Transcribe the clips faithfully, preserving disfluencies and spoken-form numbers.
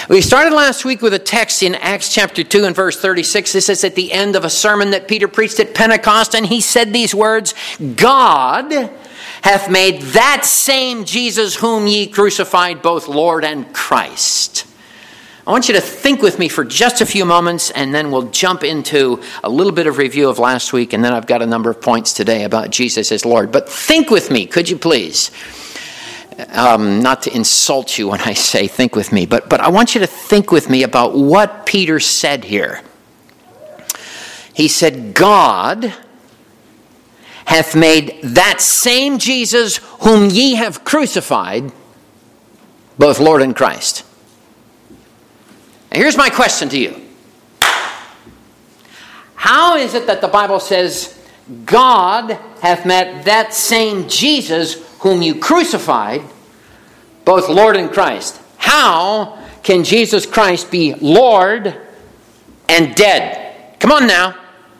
We started last week with a text in Acts chapter two and verse thirty-six. This is at the end of a sermon that Peter preached at Pentecost, and he said these words, God hath made that same Jesus whom ye crucified both Lord and Christ. I want you to think with me for just a few moments, and then we'll jump into a little bit of review of last week, and then I've got a number of points today about Jesus as Lord. But think with me, could you please? Um, not to insult you when I say think with me, but, but I want you to think with me about what Peter said here. He said, God hath made that same Jesus whom ye have crucified both Lord and Christ. And here's my question to you. How is it that the Bible says, God hath made that same Jesus whom you crucified both Lord and Christ? How can Jesus Christ be Lord and dead? Come on now.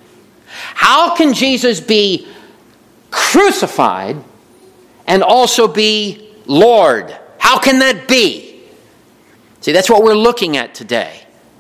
How can Jesus be crucified and also be Lord? How can that be? See, that's what we're looking at today.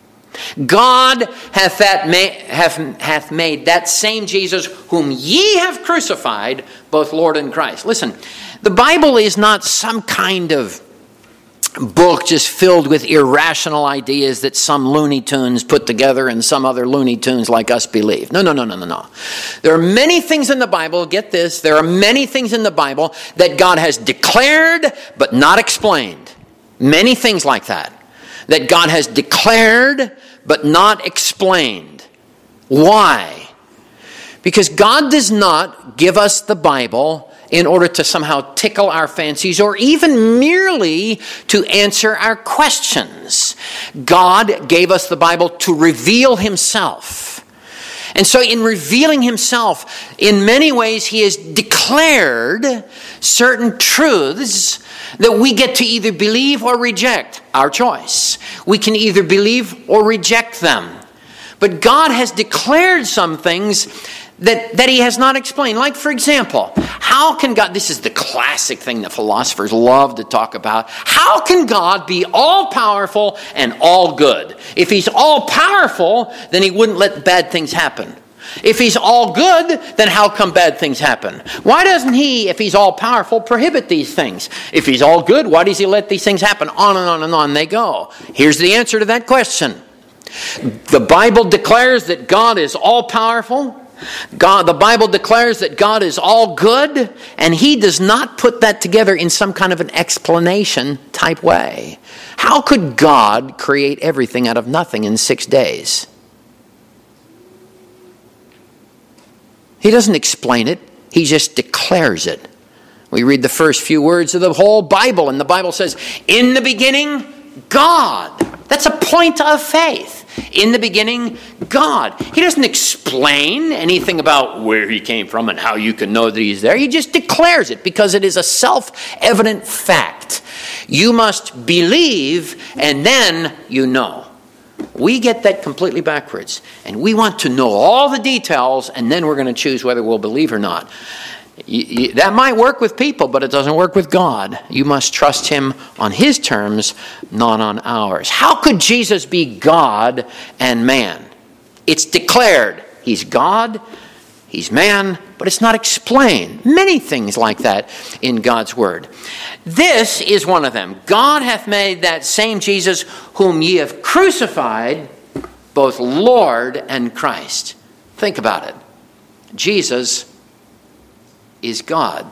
God hath, that ma- hath, hath made that same Jesus whom ye have crucified, both Lord and Christ. Listen, the Bible is not some kind of book just filled with irrational ideas that some Looney Tunes put together and some other Looney Tunes like us believe. No, no, no, no, no, no. There are many things in the Bible, get this, there are many things in the Bible that God has declared but not explained. Many things like that, that God has declared but not explained. Why? Because God does not give us the Bible in order to somehow tickle our fancies or even merely to answer our questions. God gave us the Bible to reveal himself. And so in revealing himself, in many ways he has declared certain truths that we get to either believe or reject. Our choice. We can either believe or reject them. But God has declared some things that, that he has not explained. Like, for example, how can God, this is the classic thing that philosophers love to talk about, how can God be all-powerful and all good? If he's all-powerful, then he wouldn't let bad things happen. If he's all good, then how come bad things happen? Why doesn't he, if he's all-powerful, prohibit these things? If he's all good, why does he let these things happen? On and on and on they go. Here's the answer to that question. The Bible declares that God is all-powerful. God, the Bible declares that God is all good, and he does not put that together in some kind of an explanation type way. How could God create everything out of nothing in six days? He doesn't explain it. He just declares it. We read the first few words of the whole Bible, and the Bible says, in the beginning, God. That's a point of faith. In the beginning, God. He doesn't explain anything about where he came from and how you can know that he's there. He just declares it because it is a self-evident fact. You must believe, and then you know. We get that completely backwards. And we want to know all the details, and then we're going to choose whether we'll believe or not. That might work with people, but it doesn't work with God. You must trust him on his terms, not on ours. How could Jesus be God and man? It's declared. He's God, he's man, but it's not explained. Many things like that in God's word. This is one of them. God hath made that same Jesus whom ye have crucified, both Lord and Christ. Think about it. Jesus is God.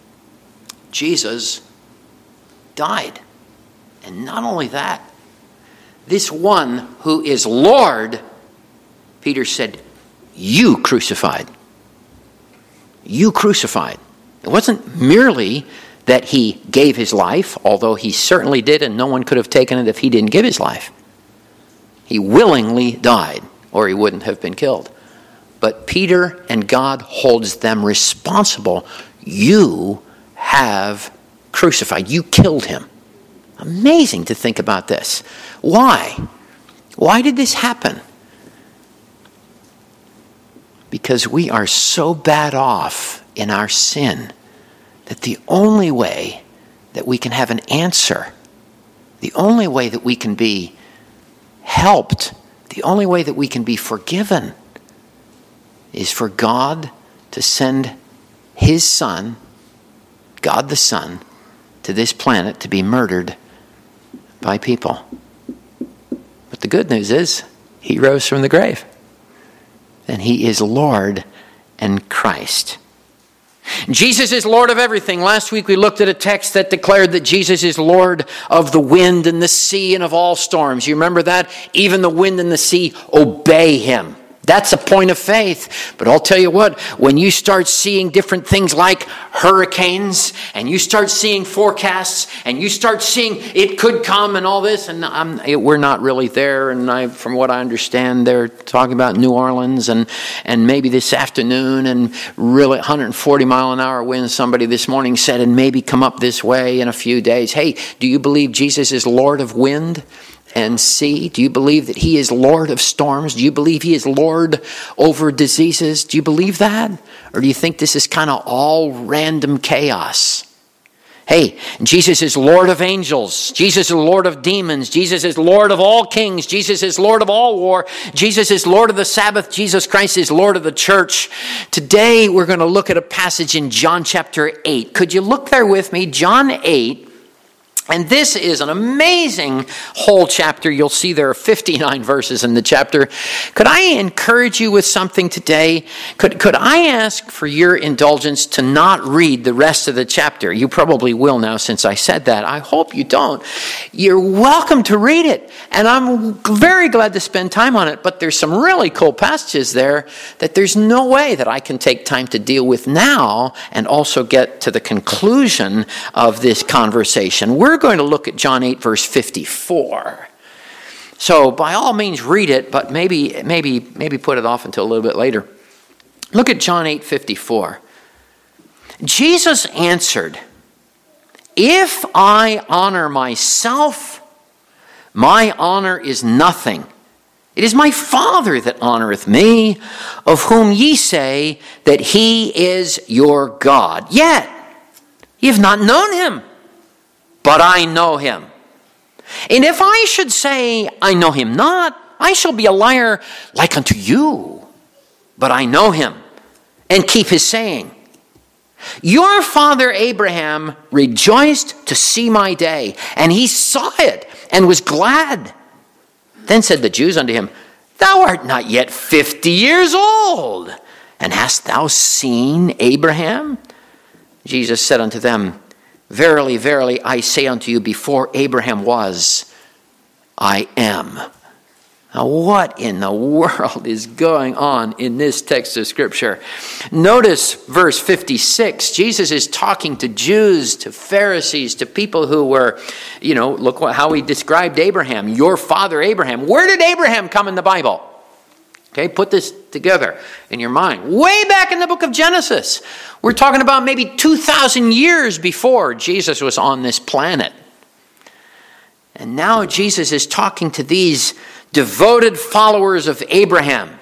Jesus died. And not only that, this one who is Lord, Peter said, you crucified. You crucified. It wasn't merely that he gave his life, although he certainly did, and no one could have taken it if he didn't give his life. He willingly died, or he wouldn't have been killed. But Peter and God holds them responsible. You have crucified. You killed him. Amazing to think about this. Why? Why did this happen? Because we are so bad off in our sin that the only way that we can have an answer, the only way that we can be helped, the only way that we can be forgiven is for God to send his Son, God the Son, to this planet to be murdered by people. But the good news is, he rose from the grave. And he is Lord and Christ. Jesus is Lord of everything. Last week we looked at a text that declared that Jesus is Lord of the wind and the sea and of all storms. You remember that? Even the wind and the sea obey him. That's a point of faith. But I'll tell you what, when you start seeing different things like hurricanes, and you start seeing forecasts, and you start seeing it could come and all this, and I'm, we're not really there, and I, from what I understand, they're talking about New Orleans, and, and maybe this afternoon, and really one hundred forty mile an hour winds, somebody this morning said, and maybe come up this way in a few days. Hey, do you believe Jesus is Lord of wind and sea? Do you believe that he is Lord of storms? Do you believe he is Lord over diseases? Do you believe that? Or do you think this is kind of all random chaos? Hey, Jesus is Lord of angels. Jesus is Lord of demons. Jesus is Lord of all kings. Jesus is Lord of all war. Jesus is Lord of the Sabbath. Jesus Christ is Lord of the church. Today we're going to look at a passage in John chapter eight. Could you look there with me? John eight. And this is an amazing whole chapter. You'll see there are fifty-nine verses in the chapter. Could I encourage you with something today? Could, could I ask for your indulgence to not read the rest of the chapter? You probably will now since I said that. I hope you don't. You're welcome to read it. And I'm very glad to spend time on it. But there's some really cool passages there that there's no way that I can take time to deal with now and also get to the conclusion of this conversation. We're We're going to look at John eight, verse fifty-four. So by all means read it, but maybe maybe maybe put it off until a little bit later. Look at John eight, fifty-four. Jesus answered, "If I honor myself, my honor is nothing. It is my Father that honoreth me, of whom ye say that he is your God. Yet ye have not known him. But I know him. And if I should say, I know him not, I shall be a liar like unto you. But I know him, and keep his saying. Your father Abraham rejoiced to see my day, and he saw it, and was glad. Then said the Jews unto him, Thou art not yet fifty years old, and hast thou seen Abraham? Jesus said unto them, Verily, verily, I say unto you, before Abraham was, I am. Now, what in the world is going on in this text of Scripture? Notice verse fifty-six. Jesus is talking to Jews, to Pharisees, to people who were, you know, look what, how he described Abraham. Your father Abraham. Where did Abraham come in the Bible? Okay, put this together in your mind. Way back in the book of Genesis. We're talking about maybe two thousand years before Jesus was on this planet. And now Jesus is talking to these devoted followers of Abraham.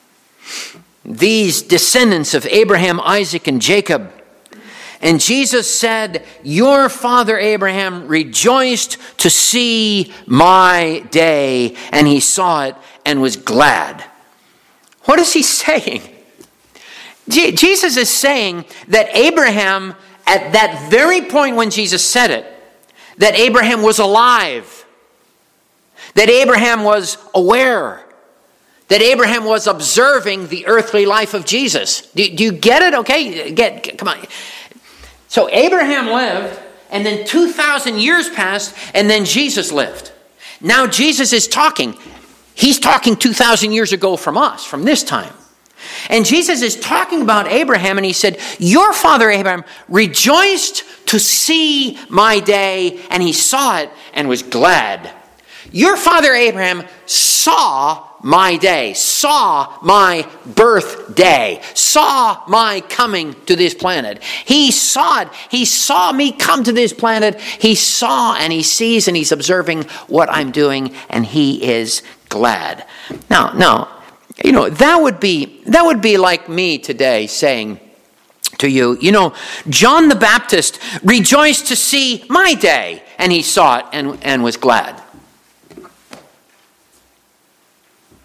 These descendants of Abraham, Isaac, and Jacob. And Jesus said, Your father Abraham rejoiced to see my day, and he saw it and was glad. What is he saying? Je- Jesus is saying that Abraham, at that very point when Jesus said it, that Abraham was alive, that Abraham was aware, that Abraham was observing the earthly life of Jesus. Do, do you get it? Okay, get, get come on. So Abraham lived, and then two thousand years passed, and then Jesus lived. Now Jesus is talking. He's talking two thousand years ago from us, from this time. And Jesus is talking about Abraham, and he said, Your father Abraham rejoiced to see my day, and he saw it and was glad. Your father Abraham saw my day, saw my birthday, saw my coming to this planet. He saw it. He saw me come to this planet. He saw and he sees and he's observing what I'm doing, and he is glad. Now, now, you know, that would be that would be like me today saying to you, you know, John the Baptist rejoiced to see my day, and he saw it and, and was glad.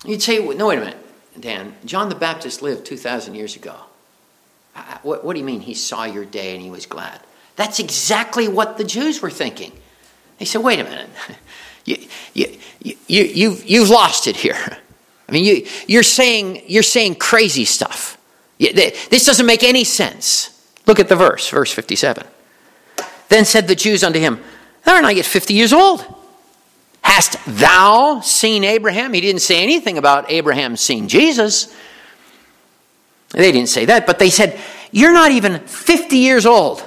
You'd say, no, wait a minute, Dan. John the Baptist lived two thousand years ago. What, what do you mean he saw your day and he was glad? That's exactly what the Jews were thinking. They said, wait a minute. You, you, you, you, you've, you've lost it here. I mean, you, you're saying, you're saying crazy stuff. This doesn't make any sense. Look at the verse, verse fifty-seven. Then said the Jews unto him, thou art not yet fifty years old. Hast thou seen Abraham? He didn't say anything about Abraham seeing Jesus. They didn't say that, but they said, you're not even fifty years old.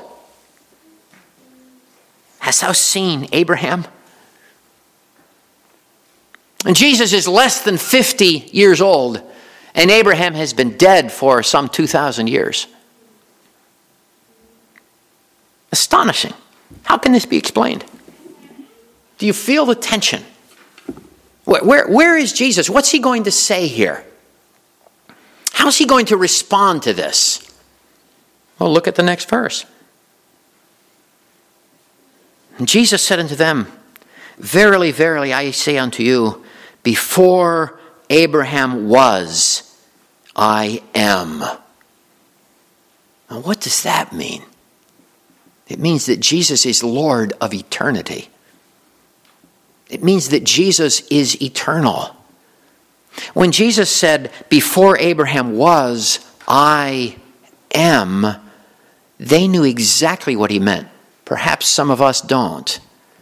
Hast thou seen Abraham? And Jesus is less than fifty years old, and Abraham has been dead for some two thousand years. Astonishing. How can this be explained? Do you feel the tension? Where, where, where is Jesus? What's he going to say here? How's he going to respond to this? Well, look at the next verse. And Jesus said unto them, verily, verily, I say unto you, before Abraham was, I am. Now, what does that mean? It means that Jesus is Lord of eternity. It means that Jesus is eternal. When Jesus said, before Abraham was, I am, they knew exactly what he meant. Perhaps some of us don't.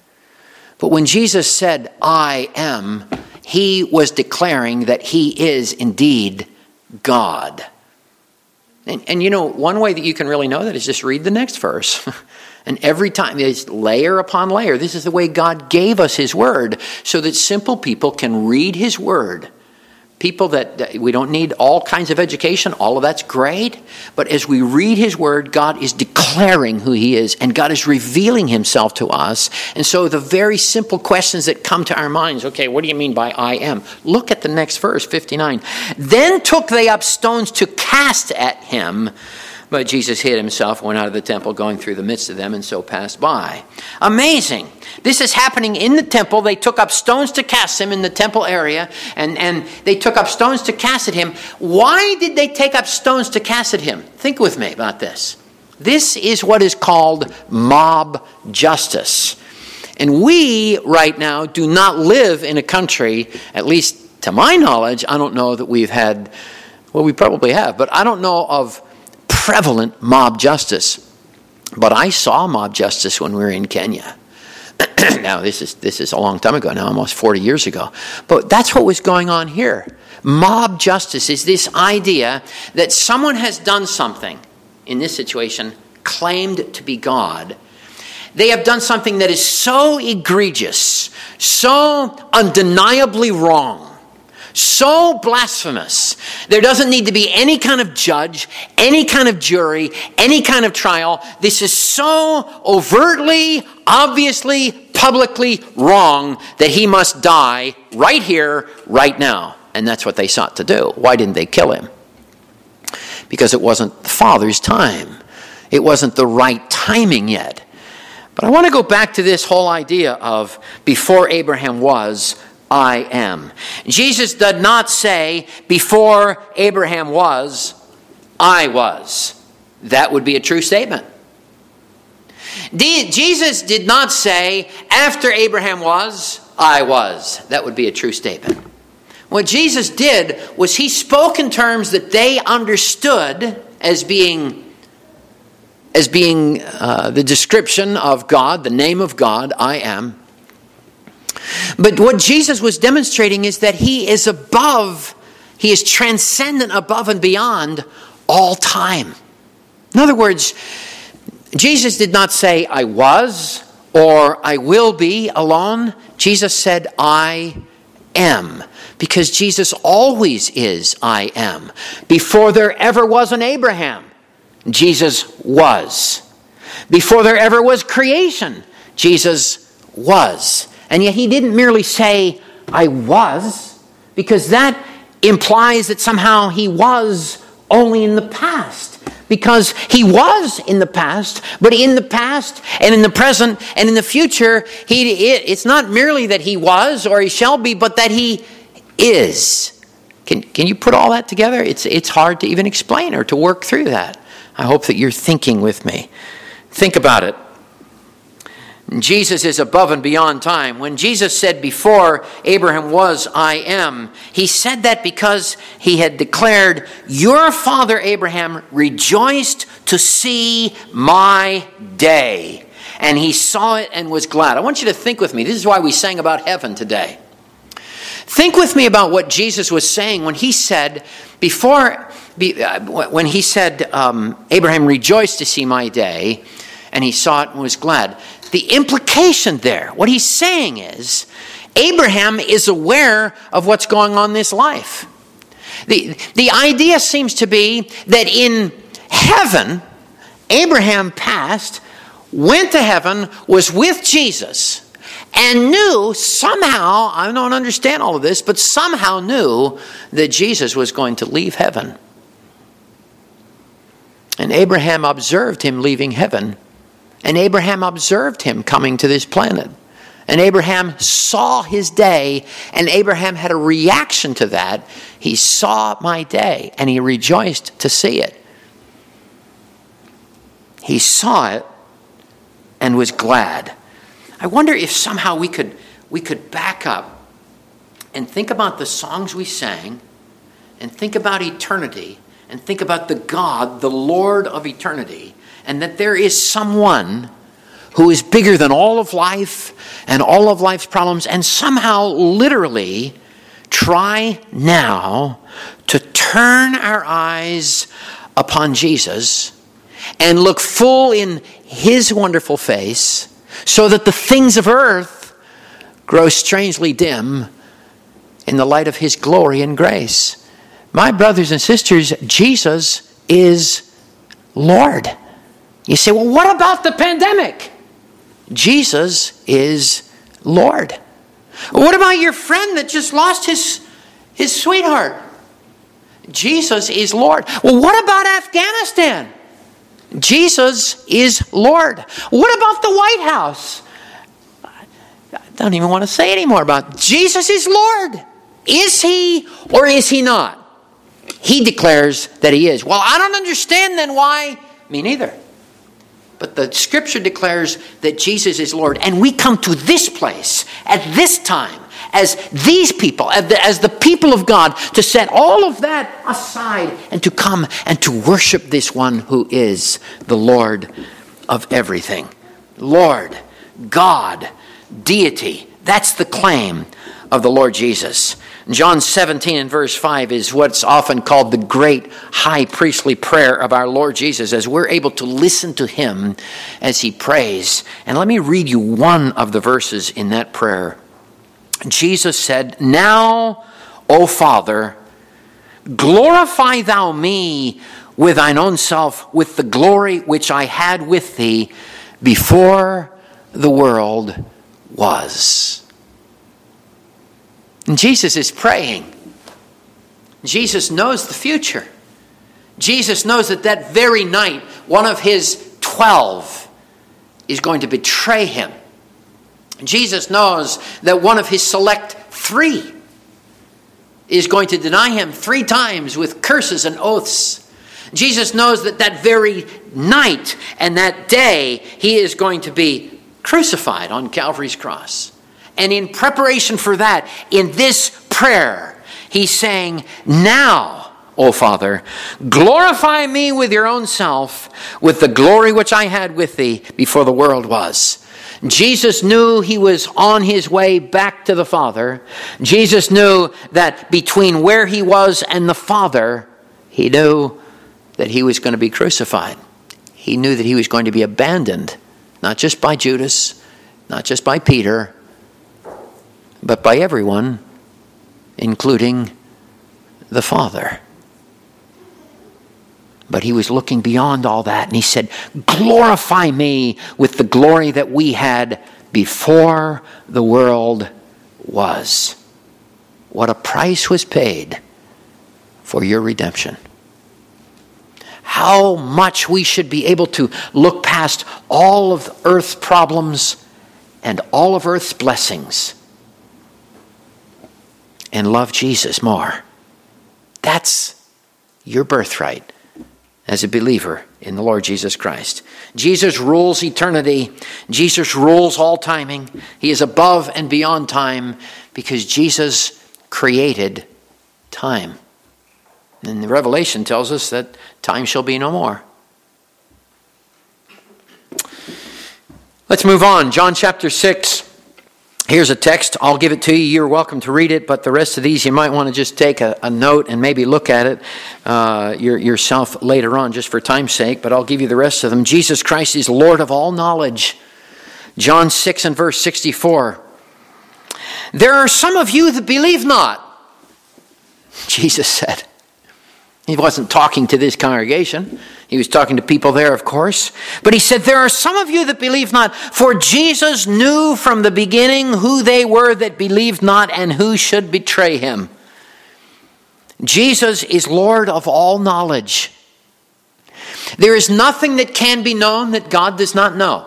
But when Jesus said, I am, he was declaring that he is indeed God. And, and you know, one way that you can really know that is just read the next verse. And every time, it's layer upon layer. This is the way God gave us his word, so that simple people can read his word. People that, we don't need all kinds of education, all of that's great. But as we read his word, God is declaring who he is, and God is revealing himself to us. And so the very simple questions that come to our minds, okay, what do you mean by I am? Look at the next verse, fifty-nine. Then took they up stones to cast at him. But Jesus hid himself, went out of the temple, going through the midst of them, and so passed by. Amazing. This is happening in the temple. They took up stones to cast him in the temple area, and, and they took up stones to cast at him. Why did they take up stones to cast at him? Think with me about this. This is what is called mob justice. And we, right now, do not live in a country, at least to my knowledge, I don't know that we've had, well, we probably have, but I don't know of prevalent mob justice. But I saw mob justice when we were in Kenya. Now, this is this is a long time ago now, almost forty years ago. But that's what was going on here. Mob justice is this idea that someone has done something, in this situation, claimed to be God. They have done something that is so egregious, so undeniably wrong, so blasphemous. There doesn't need to be any kind of judge, any kind of jury, any kind of trial. This is so overtly, obviously, publicly wrong that he must die right here, right now. And that's what they sought to do. Why didn't they kill him? Because it wasn't the Father's time. It wasn't the right timing yet. But I want to go back to this whole idea of before Abraham was, I am. Jesus did not say, before Abraham was, I was. That would be a true statement. Jesus did not say, after Abraham was, I was. That would be a true statement. What Jesus did was he spoke in terms that they understood as being, as being uh, the description of God, the name of God, I am. But what Jesus was demonstrating is that he is above, he is transcendent above and beyond all time. In other words, Jesus did not say, I was or I will be alone. Jesus said, I am. Because Jesus always is, I am. Before there ever was an Abraham, Jesus was. Before there ever was creation, Jesus was. And yet he didn't merely say, I was, because that implies that somehow he was only in the past. Because he was in the past, but in the past and in the present and in the future, he, it's not merely that he was or he shall be, but that he is. Can, can you put all that together? It's, it's hard to even explain or to work through that. I hope that you're thinking with me. Think about it. Jesus is above and beyond time. When Jesus said, before Abraham was, I am, he said that because he had declared, your father Abraham rejoiced to see my day. And he saw it and was glad. I want you to think with me. This is why we sang about heaven today. Think with me about what Jesus was saying when he said, before, when he said, um, Abraham rejoiced to see my day, and he saw it and was glad. The implication there, what he's saying is, Abraham is aware of what's going on in this life. The, the idea seems to be that in heaven, Abraham passed, went to heaven, was with Jesus, and knew somehow, I don't understand all of this, but somehow knew that Jesus was going to leave heaven. And Abraham observed him leaving heaven. And Abraham observed him coming to this planet. And Abraham saw his day, and Abraham had a reaction to that. He saw my day, and he rejoiced to see it. He saw it and was glad. I wonder if somehow we could, we could back up and think about the songs we sang, and think about eternity, and think about the God, the Lord of eternity, and that there is someone who is bigger than all of life and all of life's problems, and somehow literally try now to turn our eyes upon Jesus and look full in his wonderful face, so that the things of earth grow strangely dim in the light of his glory and grace. My brothers and sisters, Jesus is Lord. You say, well, what about the pandemic? Jesus is Lord. What about your friend that just lost his, his sweetheart? Jesus is Lord. Well, what about Afghanistan? Jesus is Lord. What about the White House? I don't even want to say any more about it. Jesus is Lord. Is he or is he not? He declares that he is. Well, I don't understand then why. Me neither. But the scripture declares that Jesus is Lord. And we come to this place at this time as these people, as the, as the people of God, to set all of that aside and to come and to worship this one who is the Lord of everything. Lord, God, deity. That's the claim of the Lord Jesus. John seventeen and verse five is what's often called the great high priestly prayer of our Lord Jesus, as we're able to listen to him as he prays. And let me read you one of the verses in that prayer. Jesus said, "Now, O Father, glorify thou me with thine own self, with the glory which I had with thee before the world was." And Jesus is praying. Jesus knows the future. Jesus knows that that very night, one of his twelve is going to betray him. Jesus knows that one of his select three is going to deny him three times with curses and oaths. Jesus knows that that very night and that day he is going to be crucified on Calvary's cross. And in preparation for that, in this prayer, he's saying, "Now, O Father, glorify me with your own self, with the glory which I had with thee before the world was." Jesus knew he was on his way back to the Father. Jesus knew that between where he was and the Father, he knew that he was going to be crucified. He knew that he was going to be abandoned, not just by Judas, not just by Peter, but by everyone, including the Father. But he was looking beyond all that, and he said, "Glorify me with the glory that we had before the world was." What a price was paid for your redemption. How much we should be able to look past all of earth's problems and all of earth's blessings and love Jesus more. That's your birthright as a believer in the Lord Jesus Christ. Jesus rules eternity. Jesus rules all timing. He is above and beyond time because Jesus created time. And the Revelation tells us that time shall be no more. Let's move on. John chapter six. Here's a text. I'll give it to you. You're welcome to read it, but the rest of these you might want to just take a, a note and maybe look at it uh, your, yourself later on just for time's sake, but I'll give you the rest of them. Jesus Christ is Lord of all knowledge. John six and verse sixty-four. There are some of you that believe not, Jesus said. He wasn't talking to this congregation. He was talking to people there, of course. But he said, there are some of you that believe not. For Jesus knew from the beginning who they were that believed not and who should betray him. Jesus is Lord of all knowledge. There is nothing that can be known that God does not know.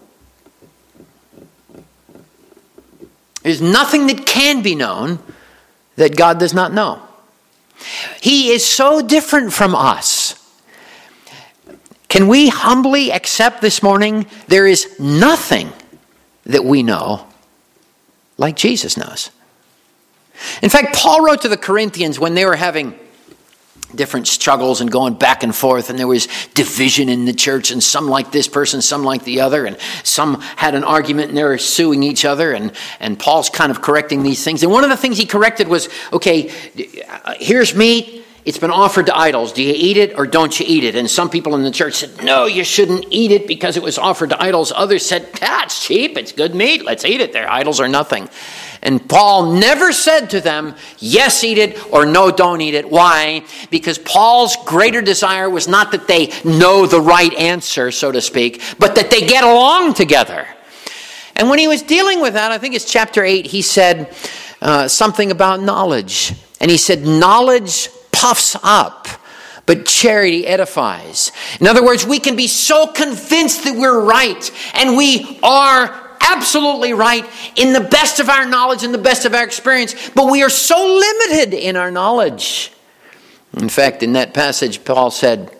There's nothing that can be known that God does not know. He is so different from us. Can we humbly accept this morning there is nothing that we know like Jesus knows? In fact, Paul wrote to the Corinthians when they were having different struggles and going back and forth, and there was division in the church, and some like this person, some like the other, and some had an argument and they were suing each other, and, and Paul's kind of correcting these things. And one of the things he corrected was, okay, here's meat. It's been offered to idols. Do you eat it or don't you eat it? And some people in the church said, no, you shouldn't eat it because it was offered to idols. Others said, ah, it's cheap. It's good meat. Let's eat it. Their idols are nothing. And Paul never said to them, yes, eat it, or no, don't eat it. Why? Because Paul's greater desire was not that they know the right answer, so to speak, but that they get along together. And when he was dealing with that, I think it's chapter eight, he said uh, something about knowledge. And he said, knowledge puffs up, but charity edifies. In other words, we can be so convinced that we're right, and we are absolutely right in the best of our knowledge and the best of our experience, but we are so limited in our knowledge. In fact, in that passage, Paul said,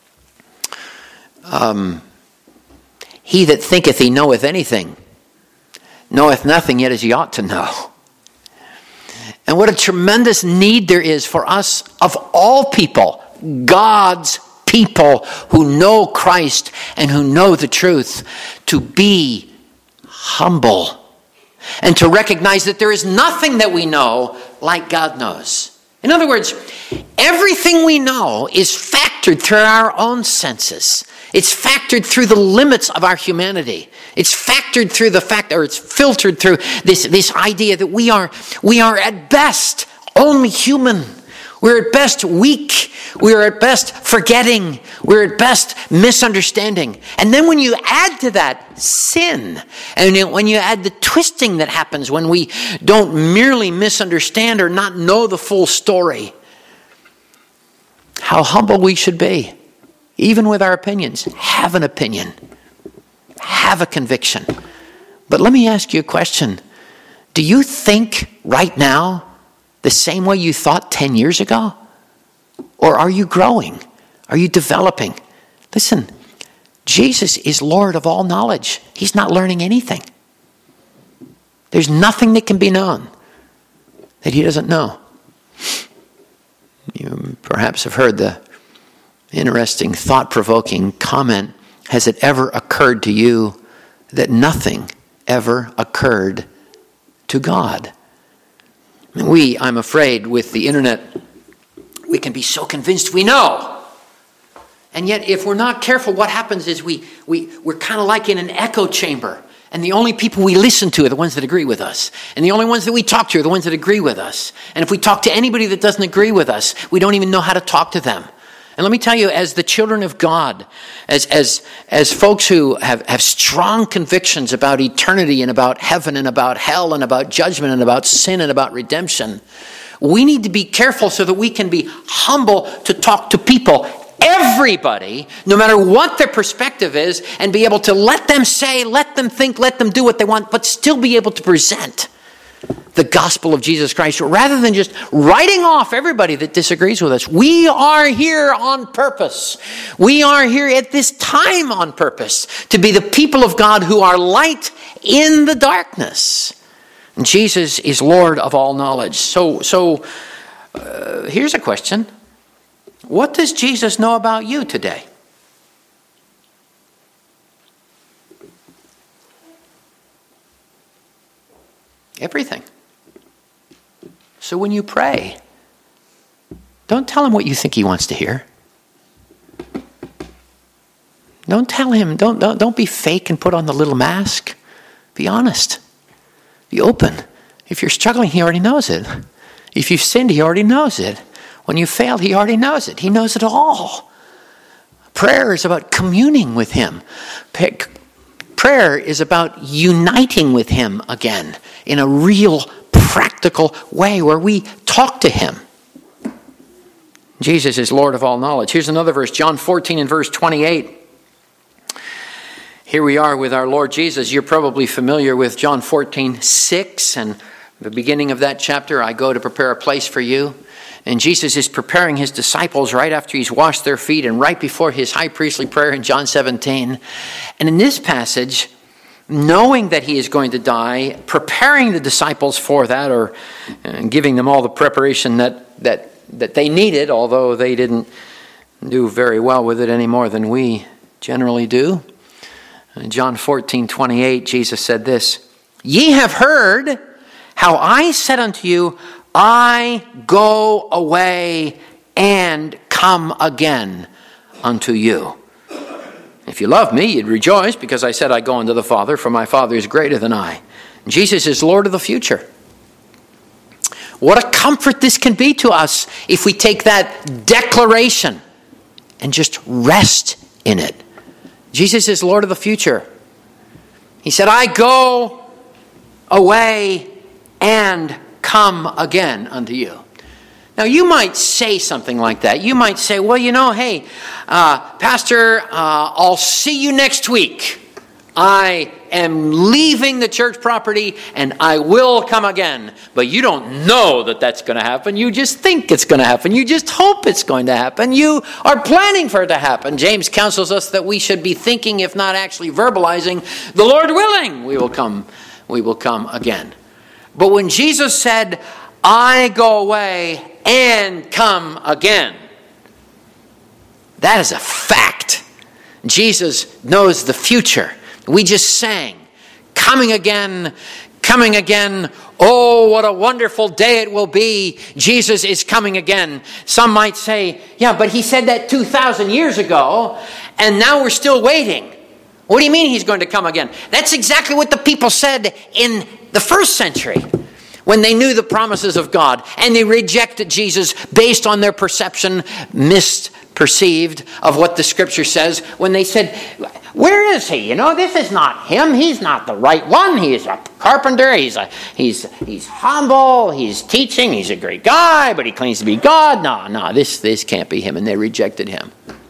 um, he that thinketh he knoweth anything knoweth nothing yet as he ought to know. And what a tremendous need there is for us, of all people, God's people who know Christ and who know the truth, to be humble and to recognize that there is nothing that we know like God knows. In other words, everything we know is factored through our own senses. It's factored through the limits of our humanity. It's factored through the fact, or it's filtered through this, this idea that we are, we are at best only human. We're at best weak. We're at best forgetting. We're at best misunderstanding. And then when you add to that sin, and when you add the twisting that happens when we don't merely misunderstand or not know the full story, how humble we should be. Even with our opinions, have an opinion. Have a conviction. But let me ask you a question. Do you think right now the same way you thought ten years ago? Or are you growing? Are you developing? Listen, Jesus is Lord of all knowledge. He's not learning anything. There's nothing that can be known that he doesn't know. You perhaps have heard the interesting, thought-provoking comment, has it ever occurred to you that nothing ever occurred to God? We, I'm afraid, with the internet, we can be so convinced we know. And yet, if we're not careful, what happens is we, we, we're kind of like in an echo chamber. And the only people we listen to are the ones that agree with us. And the only ones that we talk to are the ones that agree with us. And if we talk to anybody that doesn't agree with us, we don't even know how to talk to them. And let me tell you, as the children of God, as as as folks who have, have strong convictions about eternity and about heaven and about hell and about judgment and about sin and about redemption, we need to be careful so that we can be humble to talk to people, everybody, no matter what their perspective is, and be able to let them say, let them think, let them do what they want, but still be able to present the gospel of Jesus Christ, rather than just writing off everybody that disagrees with us. We are here on purpose. We are here at this time on purpose to be the people of God who are light in the darkness. And Jesus is Lord of all knowledge. So, so uh, here's a question. What does Jesus know about you today? Everything. So when you pray, don't tell him what you think he wants to hear. Don't tell him, don't, don't, don't be fake and put on the little mask. Be honest. Be open. If you're struggling, he already knows it. If you've sinned, he already knows it. When you failed, he already knows it. He knows it all. Prayer is about communing with him. Prayer is about uniting with him again in a real practical way where we talk to him. Jesus is Lord of all knowledge. Here's another verse, John fourteen and verse twenty-eight. Here we are with our Lord Jesus. You're probably familiar with John fourteen six, and the beginning of that chapter, I go to prepare a place for you. And Jesus is preparing his disciples right after he's washed their feet and right before his high priestly prayer in John seventeen. And in this passage, knowing that he is going to die, preparing the disciples for that, or uh, giving them all the preparation that, that, that they needed, although they didn't do very well with it any more than we generally do. In John fourteen twenty-eight, Jesus said this, "Ye have heard how I said unto you, I go away and come again unto you. If you love me, you'd rejoice, because I said I go unto the Father, for my Father is greater than I." Jesus is Lord of the future. What a comfort this can be to us if we take that declaration and just rest in it. Jesus is Lord of the future. He said, I go away and come again unto you. Now, you might say something like that. You might say, well, you know, hey, uh, Pastor, uh, I'll see you next week. I am leaving the church property and I will come again. But you don't know that that's going to happen. You just think it's going to happen. You just hope it's going to happen. You are planning for it to happen. James counsels us that we should be thinking, if not actually verbalizing, the Lord willing, we will come, we will come again. But when Jesus said, I go away and come again, that is a fact. Jesus knows the future. We just sang, coming again, coming again. Oh, what a wonderful day it will be. Jesus is coming again. Some might say, yeah, but he said that two thousand years ago, and now we're still waiting. What do you mean he's going to come again? That's exactly what the people said in the first century, when they knew the promises of God, and they rejected Jesus based on their perception, misperceived of what the scripture says, when they said, where is he? You know, this is not him. He's not the right one. He's a carpenter. He's a, he's he's humble. He's teaching. He's a great guy, but he claims to be God. No, no, this, this can't be him. And they rejected him.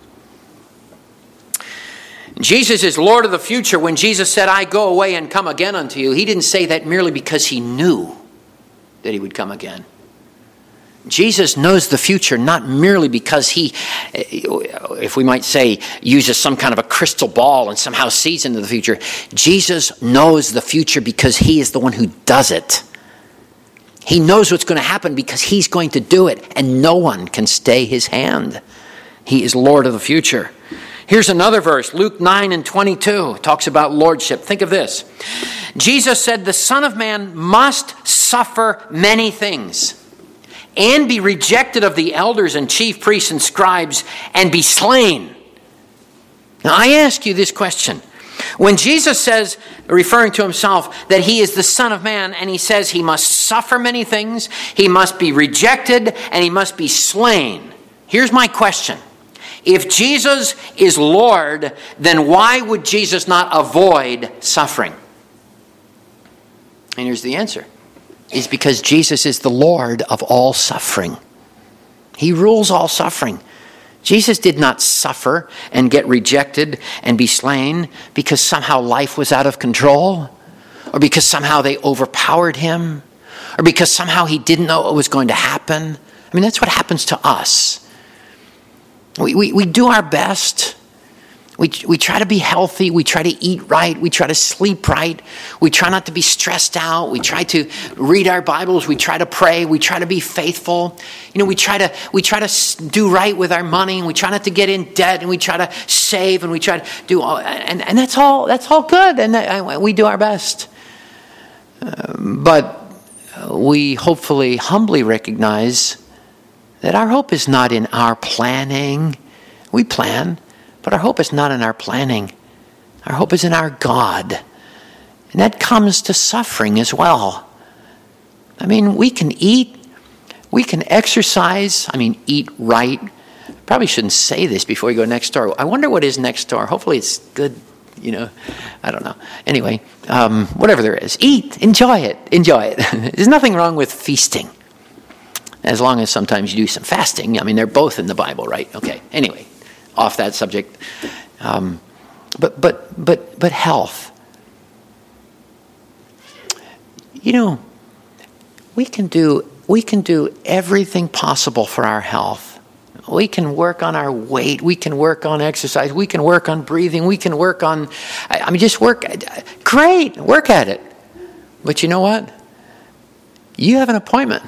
Jesus is Lord of the future. When Jesus said, I go away and come again unto you, he didn't say that merely because he knew that he would come again. Jesus knows the future not merely because he, if we might say, uses some kind of a crystal ball and somehow sees into the future. Jesus knows the future because he is the one who does it. He knows what's going to happen because he's going to do it, and no one can stay his hand. He is Lord of the future. Here's another verse, Luke nine and twenty-two, talks about lordship. Think of this. Jesus said, the Son of Man must suffer many things and be rejected of the elders and chief priests and scribes and be slain. Now I ask you this question. When Jesus says, referring to himself, that he is the Son of Man, and he says he must suffer many things, he must be rejected, and he must be slain. Here's my question. If Jesus is Lord, then why would Jesus not avoid suffering? And here's the answer. It's because Jesus is the Lord of all suffering. He rules all suffering. Jesus did not suffer and get rejected and be slain because somehow life was out of control, or because somehow they overpowered him, or because somehow he didn't know what was going to happen. I mean, that's what happens to us. We, we, we do our best. We, we try to be healthy. We try to eat right. We try to sleep right. We try not to be stressed out. We try to read our Bibles. We try to pray. We try to be faithful. You know, we try to we try to do right with our money. And we try not to get in debt. And we try to save. And we try to do all. And, and that's all. That's all good. And that, we do our best. Uh, but we hopefully humbly recognize that our hope is not in our planning. We plan. But our hope is not in our planning. Our hope is in our God. And that comes to suffering as well. I mean, we can eat. We can exercise. I mean, eat right. I probably shouldn't say this before you go next door. I wonder what is next door. Hopefully it's good, you know. I don't know. Anyway, um, whatever there is. Eat. Enjoy it. Enjoy it. There's nothing wrong with feasting. As long as sometimes you do some fasting. I mean, they're both in the Bible, right? Okay. Anyway. Off that subject, um, but but but but health. You know, we can do we can do everything possible for our health. We can work on our weight. We can work on exercise. We can work on breathing. We can work on. I, I mean, just work. Great, work at it. But you know what? You have an appointment.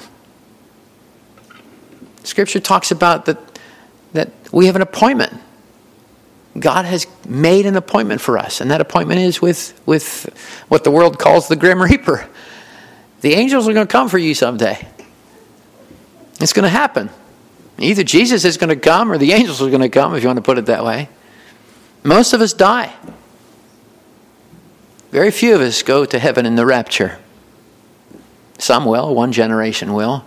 Scripture talks about that. That we have an appointment. God has made an appointment for us, and that appointment is with, with what the world calls the Grim Reaper. The angels are going to come for you someday. It's going to happen. Either Jesus is going to come or the angels are going to come, if you want to put it that way. Most of us die. Very few of us go to heaven in the rapture. Some will, one generation will.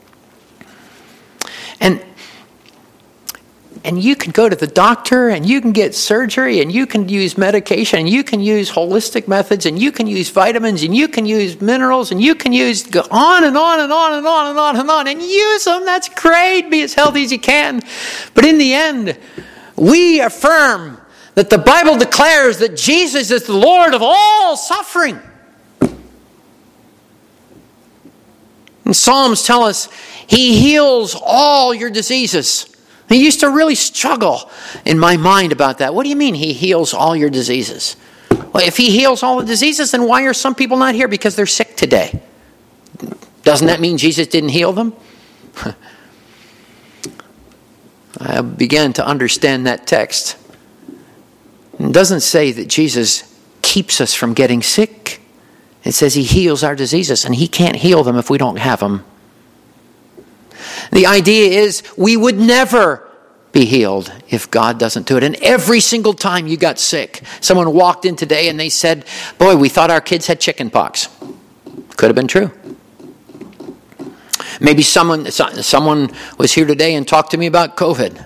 And And you can go to the doctor and you can get surgery and you can use medication and you can use holistic methods and you can use vitamins and you can use minerals and you can use go on and on and on and on and on and on and use them. That's great. Be as healthy as you can. But in the end, we affirm that the Bible declares that Jesus is the Lord of all suffering. And Psalms tell us he heals all your diseases. He used to really struggle in my mind about that. What do you mean he heals all your diseases? Well, if he heals all the diseases, then why are some people not here? Because they're sick today. Doesn't that mean Jesus didn't heal them? I began to understand that text. It doesn't say that Jesus keeps us from getting sick. It says he heals our diseases, and he can't heal them if we don't have them. The idea is we would never be healed if God doesn't do it. And every single time you got sick, someone walked in today and they said, boy, we thought our kids had chicken pox. Could have been true. Maybe someone someone was here today and talked to me about COVID.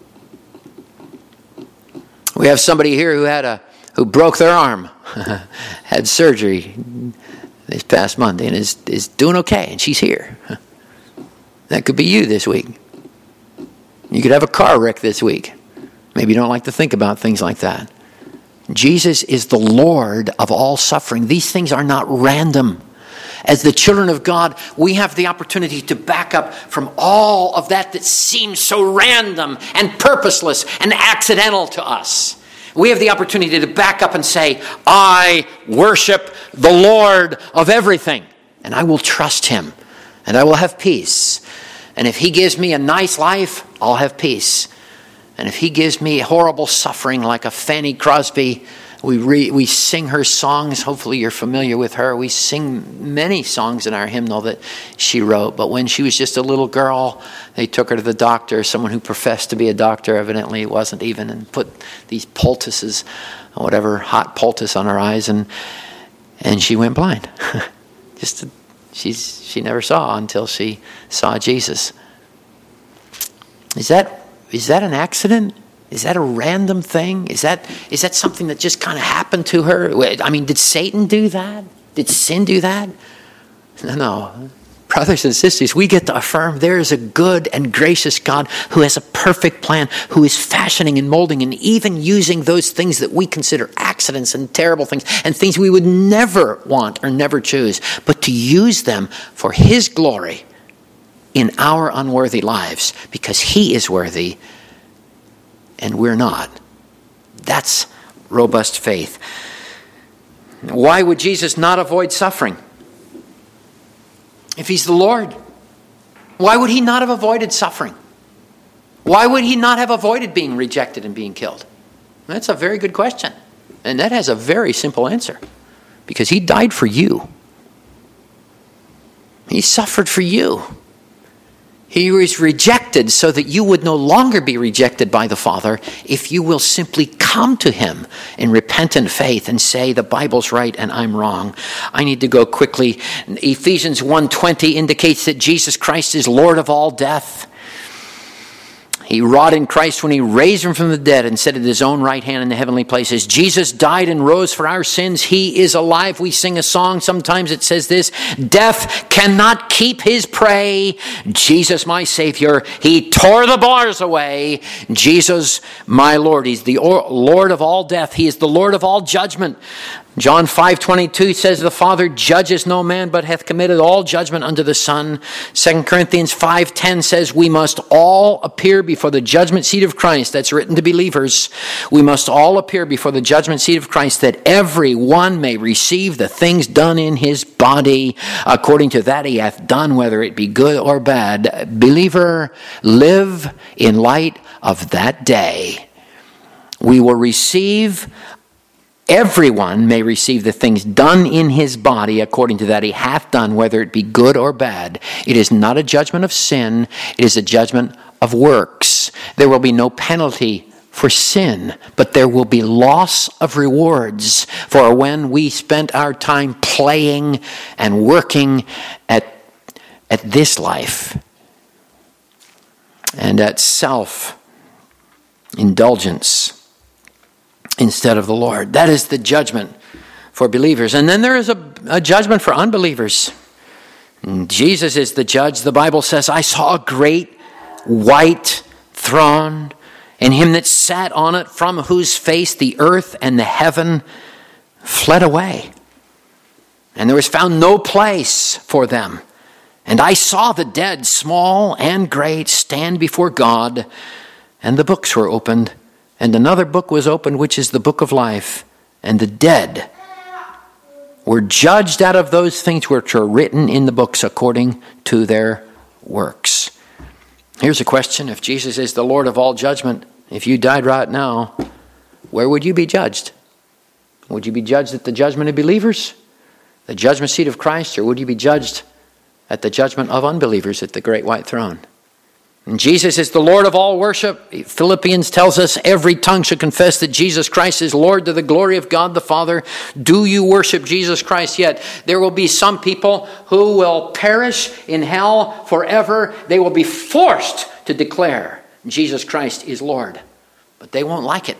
We have somebody here who had a who broke their arm, had surgery this past Monday and is, is doing okay, and she's here. That could be you this week. You could have a car wreck this week. Maybe you don't like to think about things like that. Jesus is the Lord of all suffering. These things are not random. As the children of God, we have the opportunity to back up from all of that that seems so random and purposeless and accidental to us. We have the opportunity to back up and say, I worship the Lord of everything, and I will trust him, and I will have peace. And if he gives me a nice life, I'll have peace. And if he gives me horrible suffering like a Fanny Crosby, we re, we sing her songs. Hopefully you're familiar with her. We sing many songs in our hymnal that she wrote. But when she was just a little girl, they took her to the doctor, someone who professed to be a doctor, evidently wasn't even, and put these poultices, or whatever, hot poultice on her eyes, and and she went blind. just to, She's she never saw until she saw Jesus. Is that is that an accident? Is that a random thing? Is that is that something that just kind of happened to her? I mean, did Satan do that? Did sin do that? No, no. brothers and sisters, we get to affirm there is a good and gracious God who has a perfect plan, who is fashioning and molding and even using those things that we consider accidents and terrible things and things we would never want or never choose, but to use them for his glory in our unworthy lives because he is worthy and we're not. That's robust faith. Why would Jesus not avoid suffering? If he's the Lord, why would he not have avoided suffering? Why would he not have avoided being rejected and being killed? That's a very good question. And that has a very simple answer. Because he died for you. He suffered for you. He was rejected so that you would no longer be rejected by the Father if you will simply come to him in repentant faith and say, the Bible's right and I'm wrong. I need to go quickly. Ephesians one twenty indicates that Jesus Christ is Lord of all death. He wrought in Christ when he raised him from the dead and set at his own right hand in the heavenly places. Jesus died and rose for our sins. He is alive. We sing a song. Sometimes it says this, death cannot keep his prey. Jesus, my Savior, he tore the bars away. Jesus, my Lord. He's the Lord of all death. He is the Lord of all judgment. John five twenty-two says, the Father judges no man, but hath committed all judgment unto the Son. Second Corinthians five ten says, we must all appear before the judgment seat of Christ. That's written to believers. We must all appear before the judgment seat of Christ, that every one may receive the things done in his body, according to that he hath done, whether it be good or bad. Believer, live in light of that day. We will receive Everyone may receive the things done in his body according to that he hath done, whether it be good or bad. It is not a judgment of sin. It is a judgment of works. There will be no penalty for sin, but there will be loss of rewards for when we spent our time playing and working at, at this life and at self-indulgence instead of the Lord. That is the judgment for believers. And then there is a, a judgment for unbelievers. And Jesus is the judge. The Bible says, I saw a great white throne, and him that sat on it, from whose face the earth and the heaven fled away. And there was found no place for them. And I saw the dead, small and great, stand before God, and the books were opened. And another book was opened, which is the book of life. And the dead were judged out of those things which are written in the books according to their works. Here's a question. If Jesus is the Lord of all judgment, if you died right now, where would you be judged? Would you be judged at the judgment of believers, the judgment seat of Christ, or would you be judged at the judgment of unbelievers at the great white throne? And Jesus is the Lord of all worship. Philippians tells us every tongue should confess that Jesus Christ is Lord to the glory of God the Father. Do you worship Jesus Christ yet? There will be some people who will perish in hell forever. They will be forced to declare Jesus Christ is Lord. But they won't like it.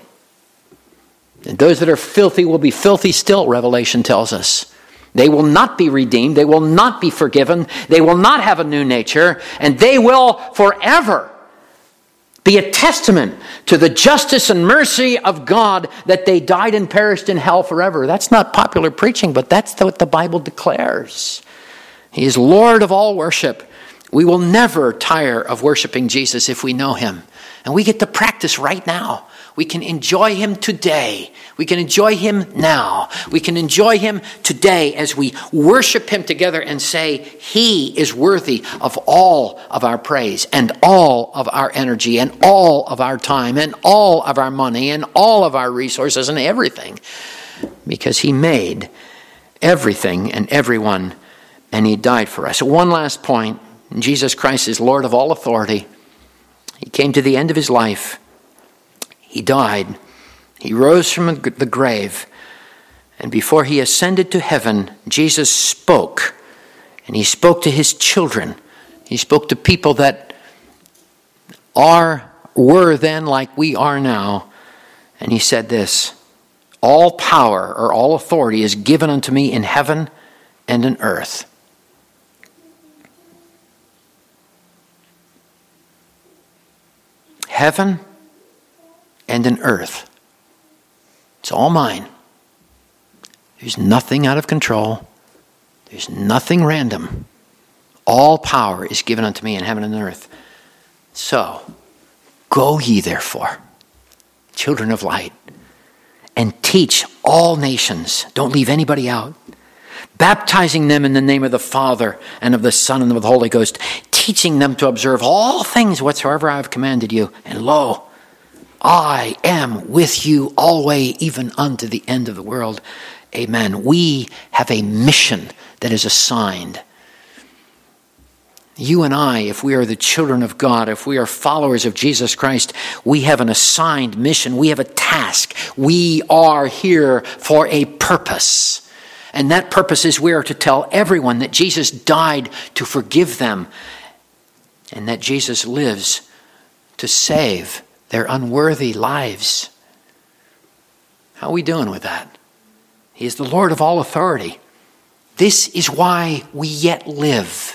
And those that are filthy will be filthy still, Revelation tells us. They will not be redeemed. They will not be forgiven. They will not have a new nature. And they will forever be a testament to the justice and mercy of God that they died and perished in hell forever. That's not popular preaching, but that's what the Bible declares. He is Lord of all worship. We will never tire of worshiping Jesus if we know him. And we get to practice right now. We can enjoy him today. We can enjoy him now. We can enjoy him today as we worship him together and say, he is worthy of all of our praise and all of our energy and all of our time and all of our money and all of our resources and everything. Because he made everything and everyone, and he died for us. So one last point. Jesus Christ is Lord of all authority. He came to the end of his life. He died. He rose from the grave. And before he ascended to heaven, Jesus spoke. And he spoke to his children. He spoke to people that are, were then like we are now. And he said this, all power or all authority is given unto me in heaven and in earth. Heaven and in earth. It's all mine. There's nothing out of control. There's nothing random. All power is given unto me in heaven and earth. So, go ye therefore, children of light, and teach all nations. Don't leave anybody out. Baptizing them in the name of the Father and of the Son and of the Holy Ghost, teaching them to observe all things whatsoever I have commanded you. And lo, I am with you always, even unto the end of the world. Amen. We have a mission that is assigned. You and I, if we are the children of God, if we are followers of Jesus Christ, we have an assigned mission. We have a task. We are here for a purpose. And that purpose is we are to tell everyone that Jesus died to forgive them and that Jesus lives to save their unworthy lives. How are we doing with that? He is the Lord of all authority. This is why we yet live.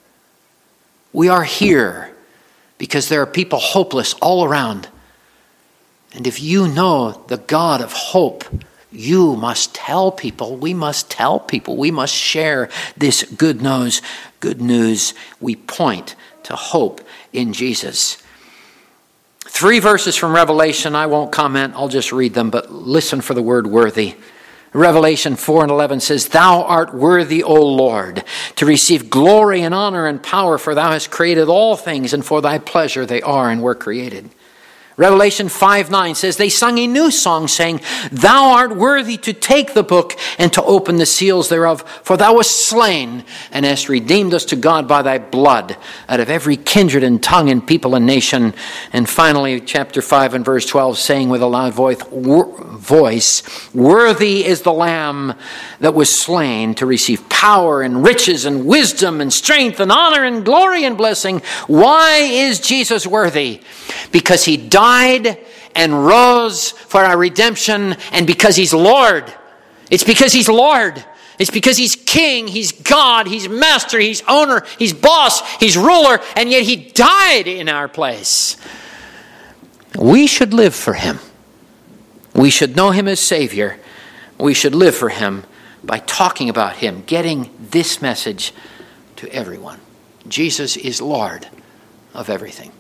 We are here because there are people hopeless all around. And if you know the God of hope, you must tell people, we must tell people, we must share this good news. Good news. We point to hope in Jesus. Three verses from Revelation. I won't comment, I'll just read them, but listen for the word worthy. Revelation four and eleven says, Thou art worthy, O Lord, to receive glory and honor and power, for thou hast created all things, and for thy pleasure they are and were created. Revelation five nine says, They sung a new song, saying, Thou art worthy to take the book and to open the seals thereof, for thou wast slain, and hast redeemed us to God by thy blood, out of every kindred and tongue and people and nation. And finally, chapter five and verse twelve, saying with a loud voice, voice, Worthy is the Lamb that was slain to receive power and riches and wisdom and strength and honor and glory and blessing. Why is Jesus worthy? Because he died and rose for our redemption, and because he's Lord. It's because he's Lord. It's because he's King, he's God, he's Master, he's Owner, he's Boss, he's Ruler, and yet he died in our place. We should live for him. We should know him as Savior. We should live for him by talking about him, getting this message to everyone. Jesus is Lord of everything.